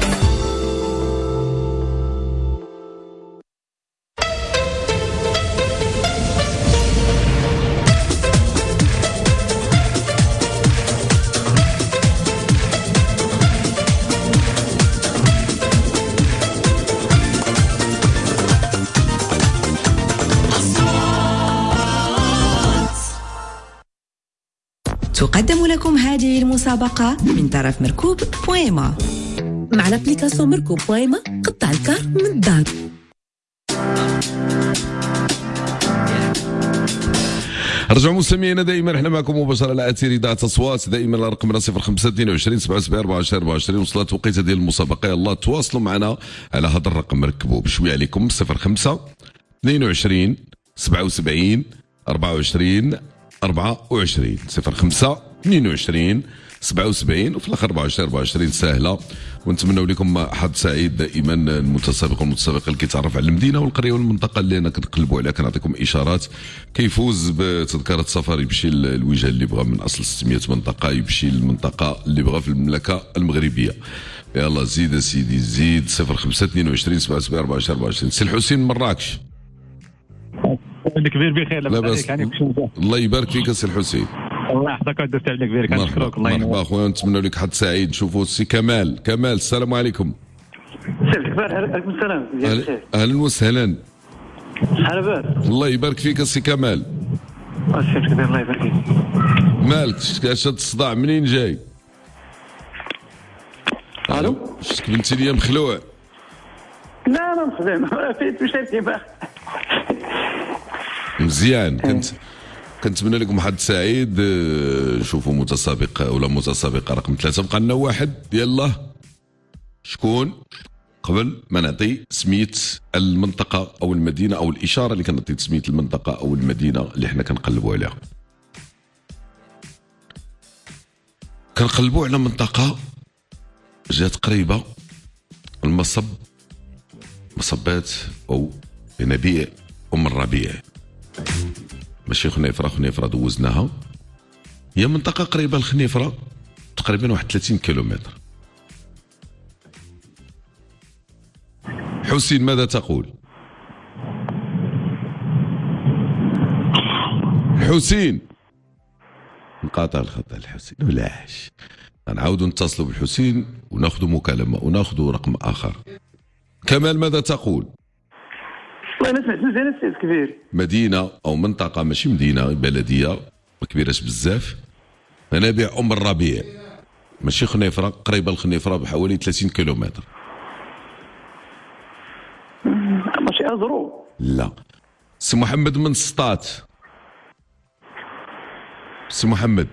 تقدم لكم هذه المسابقة من طرف مركوب بويما. مع الابليكاسيون مركوب بويما قطع الكار من الدار. رجعوا مستمعينا، دائما احنا معكم مباشره على اثير اذاعه اصوات، دائما الرقم 0522 77 24 24. وصلت وقيته ديال المسابقه، يلا تواصلوا معنا على هذا الرقم، ركبوا بشويه عليكم 05 22 77 24 24 05 22 77 وفي الاخر 24 24 سهله. ونتمنوا لكم حظ سعيد دائما. المتسابق والمتسابقه اللي كيتعرف على المدينه والقريه والمنطقه اللي انا كنقلبوا عليها كنعطيكم اشارات، كيفوز بتذكره سفر يمشي للوجهه اللي بغى من اصل 600 منطقه، يمشي للمنطقه اللي بغى في المملكه المغربيه. يلا زيد سيدي زيد 05 22 77 24 24. سي الحسين من مراكش. كبير بخير، لاباس عليك؟ الله يبارك فيك سي الحسين. الله يحفظك ودرت عليك كبير، كنشكرك. الله مرحبا اخويا، نتمنى لك حد سعيد. نشوفوا السي كمال. السلام عليكم. عليكم السلام. اهلا وسهلا. حلبات. الله يبارك فيك السي كمال. السي كبير الله يبارك فيك. مالك اش هاد الصداع منين جاي؟ الو شفتك بنتي ليا مخلوع. لا انا مخدم فيت مشاركي مزيان. كنتمنى لكم حد سعيد. نشوفوا متسابق ولا متسابقه رقم 3. بقى لنا واحد. يلا شكون قبل ما نعطي سميت المنطقه او المدينه او الاشاره اللي كنعطي سميت المنطقه او المدينه اللي حنا كنقلبوا عليها. كنقلبوا على منطقه جات قريبه مصبات او ينابيع الربيع. ماشي خنيفره دوزناها. هي منطقه قريبه لخنيفره تقريبا واحد 30 كيلومتر. حسين ماذا تقول؟ حسين انقطع الخط الحسين ولاش. غنعاودوا نتصلوا بالحسين وناخذوا مكالمه وناخذوا رقم اخر. كمال ماذا تقول؟ والله ما سمعت مزيان السي كبير. مدينه او منطقه ماشي مدينه بلديه ما كبيراش بزاف. منابع الربيع ماشي خنيفره قريبه لخنيفره بحوالي 30 كيلومتر. ماشي ازرو. لا سي محمد من سطات. سي محمد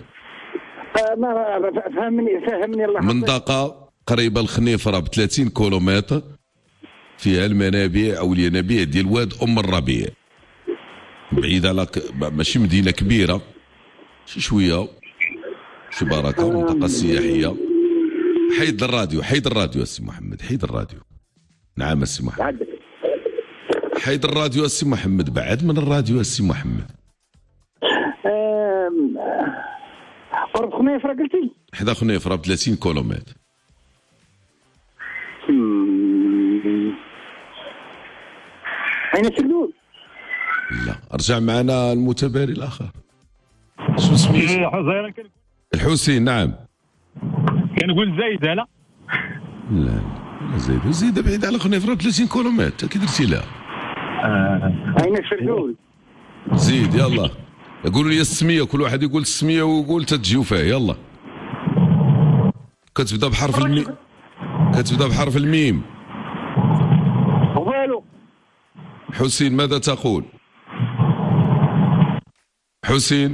فهمني الله. منطقة قريبة لخنيفرة ب 30 كيلومتر فيها المنابع أو الينابيع ديال واد الربيع. بعيدة على ماشي مدينة كبيرة، شي شوية شي بركة، منطقة سياحية. حيد الراديو السي محمد، حيد الراديو. نعم السي محمد، حيد الراديو السي محمد، بعد من الراديو السي محمد. قرب خنيفرة قلتي؟ حدا خنيفرة ب 30 كيلومتر. أين السردول؟ لا، ارجع معنا المتباري الآخر. شو سميتو؟ الحسين. نعم. كنقول زايدة. لا لا زايدة بعيد على خنيفرة ب 30 كيلومتر. كي درتي لها؟ أين السردول؟ زيد يلا. يقولوا لي السمية، كل واحد يقول السمية ويقول تتجيو فيها. يلا. كتبدا بحرف الميم. كتبدا بحرف الميم. والو. حسين ماذا تقول؟ حسين.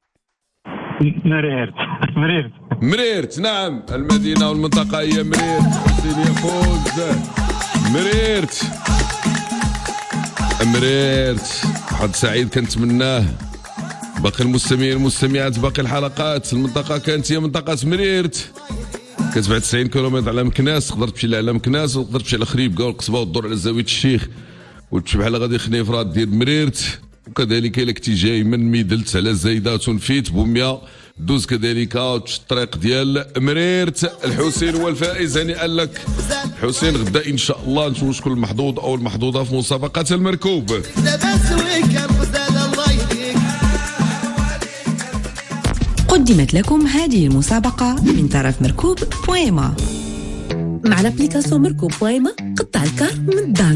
مريرت. نعم، المدينة والمنطقة هي مريرت. حسين يفوز. مريرت. حد سعيد كنتمناه. باقي المستمعين والمستمعات، باقي الحلقات. المنطقة كانت هي منطقة مريرت، كتبعد 90 كيلومتر على مكناس. تقدر تمشي على مكناس وتقدر تمشي على خريبكا والقصبة وتدور على زاوية الشيخ وتمشي بحال غادي خنيفرات ديال مريرت. وكذلك الا كنتي جاي من ميدلت على الزايدة وتنفيت بومية دوز كذلك الطريق ديال مريرت. الحسين هو الفائز، هنيئا لك حسين. غدا ان شاء الله نشوف شكون المحظوظ او المحظوظة في مسابقة المركوب. قدمت لكم هذه المسابقة من طرف مركوب بويما. مع لابليكاسيون مركوب بويما قطع الكار من الدار.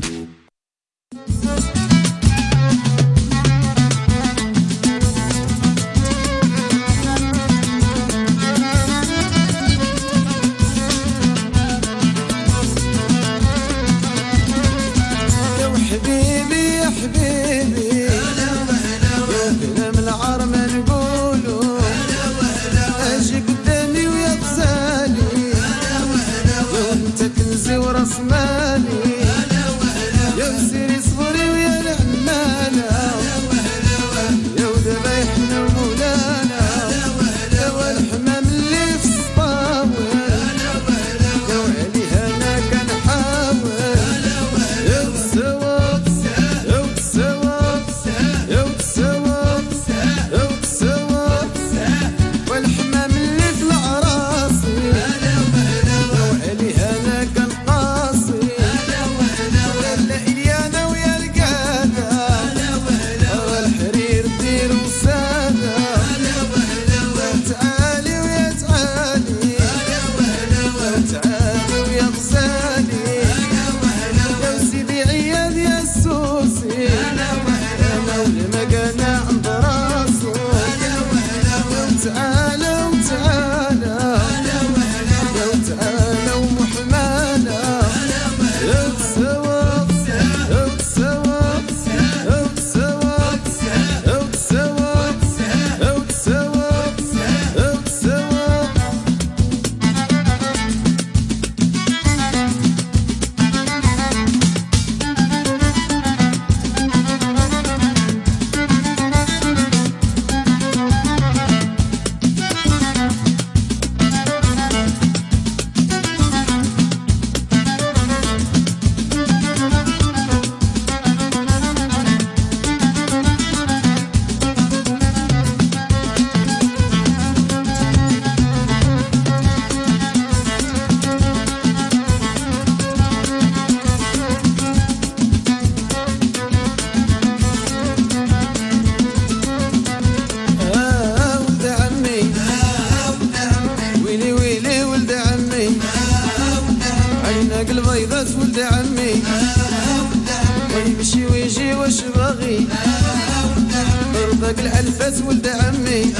ولد عمي ويمشي ويجي واش باغي رباق العلفات ولد عمي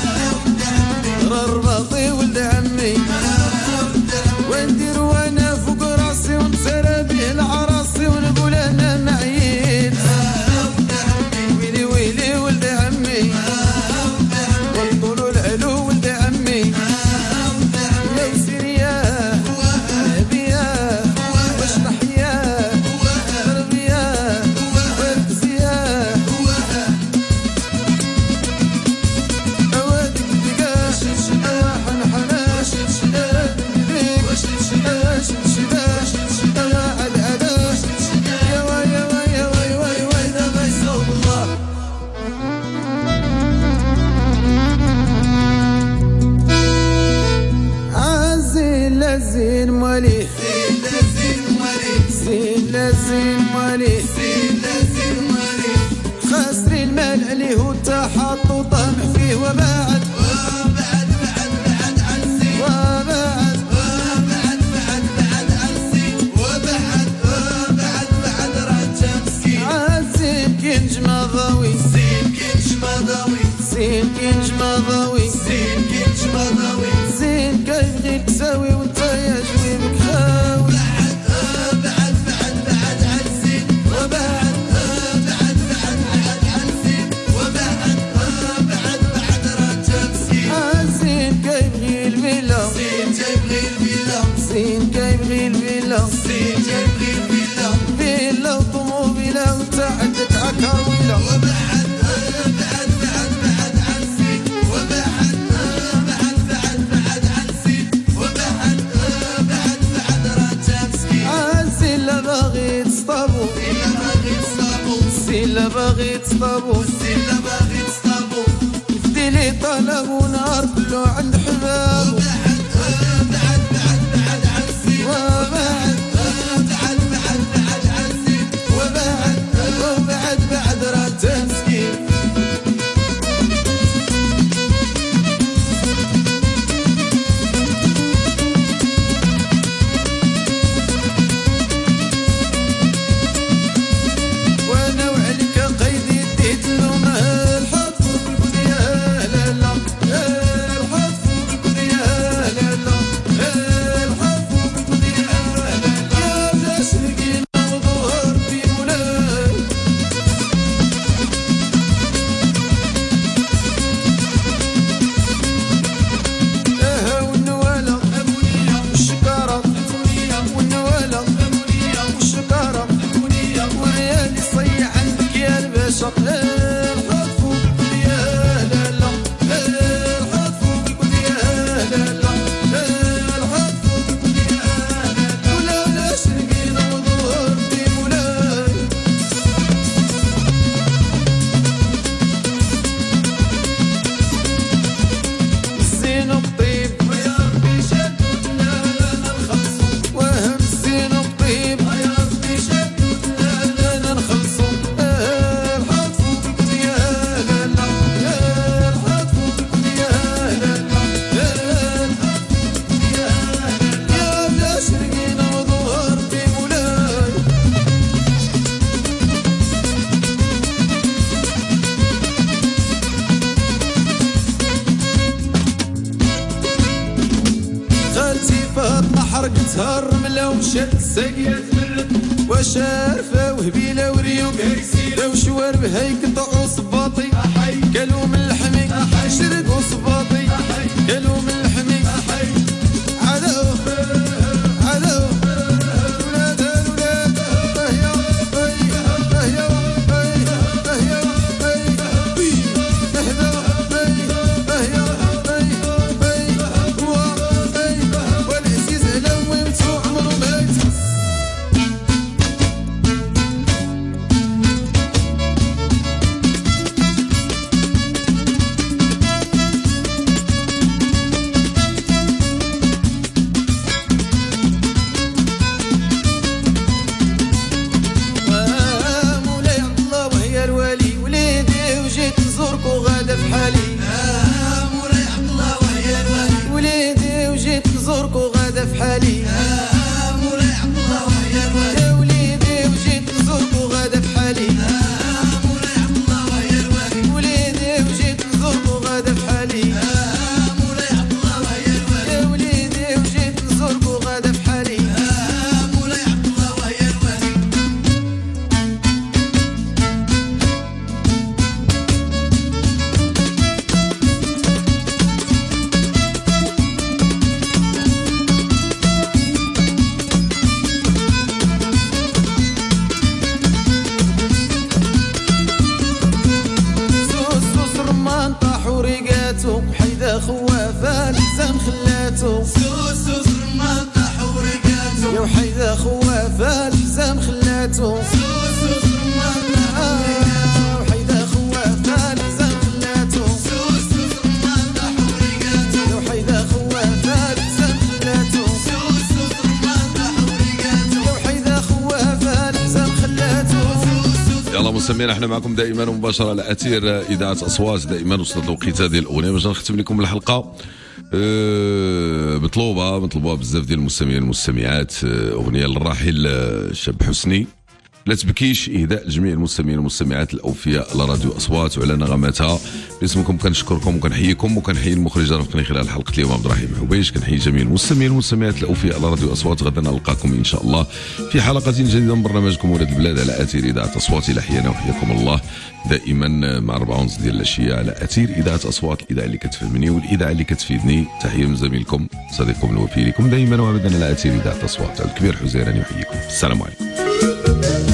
الرباطي ولد عمي وندير وانا فوق راسي ونتسرى به العراصي ونقول انا معيد ويلي ويلي ولد عمي ونطولوا العلو ولد عمي يا وسيريا بيا واش تحيا تربيا وركزيا اوادك دقاش اواحن حناش زين مالي زين مالي خاسر المال عليه وتحط وطمع فيه وبعد كنج مضاوي زين كنج مضاوي زين كيف غير تساوي وانت يا جويبك خاوي بعد عن زين وبعد بعد رجب زين كيف غير الفيلا زين كيف غير الفيلا فيلا وطموبيلا وتعدت عكاويلا وبعد عن زين وبعد عن زين وبعد رجب زين لا باغي تصطابو لا باغي تصطابو فديلي طلب ونهار كلو عند حبابو وبعد رجب مسكين وانا وعليك قيدي اديت له مال حط فوق القضيه لا لا الحط فوق القضيه لا لا الحط فوق القضيه لا لا يا جاش لقينا وظهر في مولاي والنواله والشكاره والنواله والشكاره والريال يصيح عندك يا الباشا الحط فوق القضيه لا لا الحط فوق القضيه لا لا الحط فوق القضيه ولا لا شرقينا وظهر في مولاي الزين الطيب ويا ربي شدود لا نخلصو وهم الزين الطيب ويا ربي شدود لا نخلصو الحط فوق القضيه لا لا الحط فوق القضيه لا لا الحط فوق القضيه يا بلا شرقينا وظهر في مولاي خالتي فاطمة حرقتها الرملة ومشات الساقية تمرد وشارفة وهبيلة وريوق لو شوارب هيك قطعوا صباطي كلوا من الحمي شرقوا صباطي كلوا من الحمي عدو ولاد والعزيز علوي وتو عمرو ميت فالزم خلاتو سوسو زرمان طاح ورقاتو يا وحيدة خواه فالزم خلاتو سوسو زرمان طاح ورقاتو وحيدة خواه فالزم خلاتو سوسو زرمان طاح ورقاتو يا وحيدة خواه فالزم خلاتو سوسو زرمان طاح ورقاتو يا وحيدة خواه فالزم خلاتو. يلا مستمعين، احنا معكم دائما مباشره على اثير اذاعه اصوات. دائما وصلت الوقيته ديال الاغنيه باش نختم لكم الحلقه. مطلوبه بزاف ديال المستمعين والمستمعات. اغنيه للراحل الشاب حسني، لا تبكيش، اهداء لجميع المستمعين والمستمعات الاوفياء لراديو اصوات وعلى نغماتها. باسمكم كنشكركم وكنحييكم، وكنحيي المخرج رافقني خلال حلقه اليوم عبد الرحيم حبيش. كنحيي جميع المستمعين والمستمعات الاوفياء لراديو اصوات. غدا نلقاكم ان شاء الله في حلقه جديده من برنامجكم ولاد البلاد على اثير اذاعه اصوات. الى حيانا وحياكم الله دائما مع 4:30 ديال العشيه على اثير اذاعه اصوات، الاذاعه اللي كتفهمني والاذاعه اللي كتفيدني. تحيه من زميلكم صديقكم الوفي لكم دائما وابدا على اثير اذاعه اصوات. الكبير حزيراني يحييكم. السلام عليكم.